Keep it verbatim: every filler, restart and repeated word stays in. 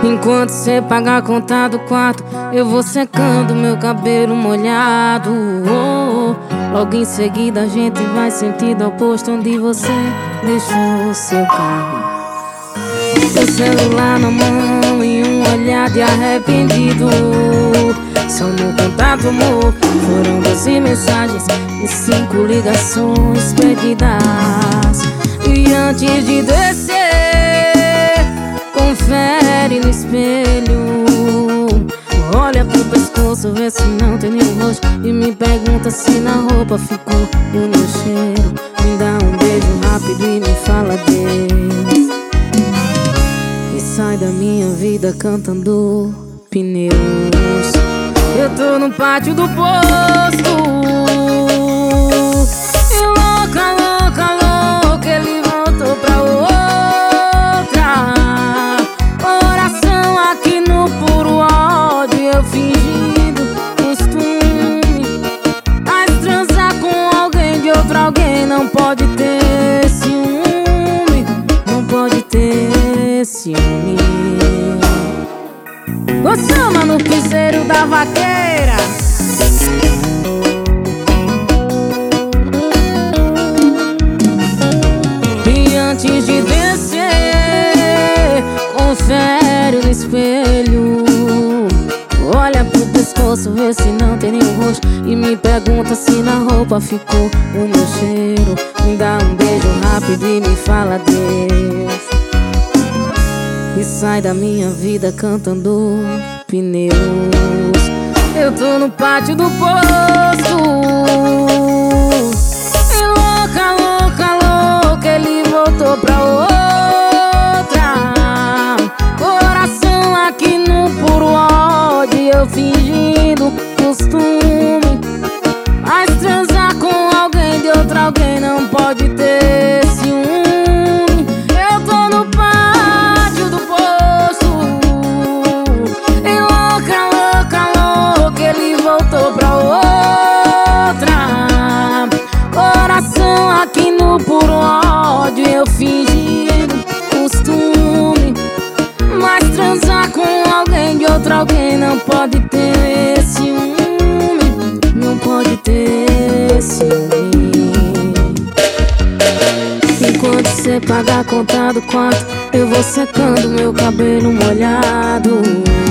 Enquanto cê paga a conta do quarto, eu vou secando meu cabelo molhado. Oh, oh. Logo em seguida a gente vai sentido oposto, onde você deixou seu carro. Seu celular na mão e um olhar de arrependido. Só no contato, amor, foram doze mensagens e cinco ligações perdidas. E antes de descer, confere no espelho. Olha pro pescoço, vê se não tem nenhum rosto, e me pergunta se na roupa ficou o meu cheiro. Me dá um beijo rápido e me fala Deus. E sai da minha vida cantando pneus. Eu tô no pátio do posto, e louca, louca, louca, ele voltou pra outra. Coração aqui no puro ódio, eu fingindo costume. Mas transar com alguém de outro alguém não pode ter ciúme, não pode ter ciúme. Vou chamar no piseiro da vaqueira. E antes de descer, confere no espelho. Olha pro pescoço, vê se não tem nenhum rosto, e me pergunta se na roupa ficou o meu cheiro. Me dá um beijo rápido e me fala Deus. E sai da minha vida cantando pneus. Eu tô no pátio do posto, e louca, louca, louca, ele voltou pra outra. Coração aqui no puro ódio, eu fingindo costume. Mas transar com alguém de outro alguém não pode ter ciúme. Eu tô no pátio do posto, e louca, louca, louca, ele voltou pra outra. Coração aqui no puro ódio, eu fingindo costume. Mas transar com alguém de outro alguém não pode ter ciúme, não pode ter ciúme. Enquanto cê paga a conta do quarto, eu vou secando meu cabelo molhado.